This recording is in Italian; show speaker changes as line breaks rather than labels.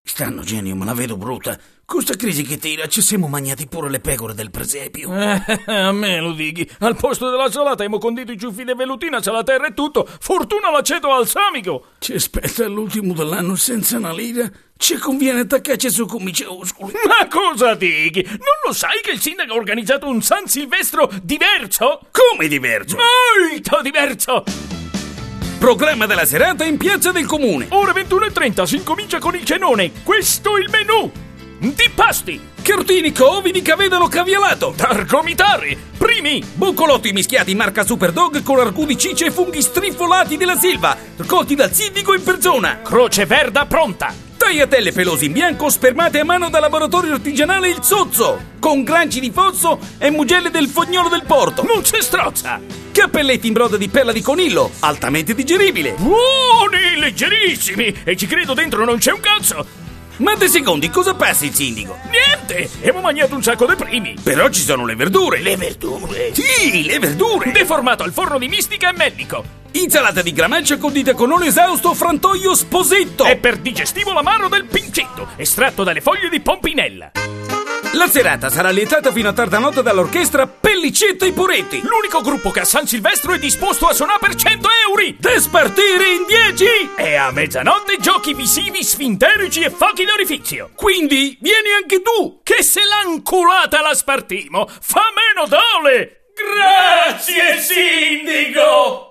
Stanno genio, ma la vedo brutta. Con sta crisi che tira, ci siamo mangiati pure le pecore del presepio.
A me lo dighi. Al posto della salata abbiamo condito i ciuffi di velutina, salaterra e tutto. Fortuna l'aceto balsamico.
Ci aspetta l'ultimo dell'anno senza una lira. Ci conviene attaccarci su comincioscoli.
Ma cosa dighi? Non lo sai che il sindaco ha organizzato un San Silvestro diverso?
Come diverso?
Molto diverso!
Programma della serata in piazza del comune.
Ore 21:30 si incomincia con il cenone. Questo è il menù. Di pasti,
Cartini, ovidi, cavedano cavialato.
targomitari, primi,
Boccolotti mischiati marca Superdog con argù di ciccia e funghi strifolati della Silva, raccolti dal sindaco in persona.
croce verda pronta.
Tagliatelle pelose in bianco spermate a mano dal laboratorio artigianale Il Zozzo, con granci di fosso e mugelle del fognolo del porto.
Non c'è strozza.
Cappelletti in broda di perla di coniglio, altamente digeribile.
Buoni, leggerissimi. E ci credo dentro non c'è un cazzo.
Ma dei secondi, cosa passa il sindaco?
Niente, abbiamo mangiato un sacco di primi.
Però ci sono le verdure.
Le verdure.
Sì, le verdure.
Deformato al forno di Mistica e Mellico.
Insalata di gramaccia condita con olio esausto frantoio sposetto.
E per digestivo l'amaro del pincetto, estratto dalle foglie di pompinella.
La serata sarà lietata fino a tarda notte dall'orchestra Pellicetta e Poretti.
L'unico gruppo che a San Silvestro è disposto a suonare per 100 euro.
Despartire in 10.
E a mezzanotte giochi visivi sfinterici e fuochi d'orifizio.
Quindi vieni anche tu.
Che se l'anculata la spartimo, fa meno dole. Grazie, sindaco!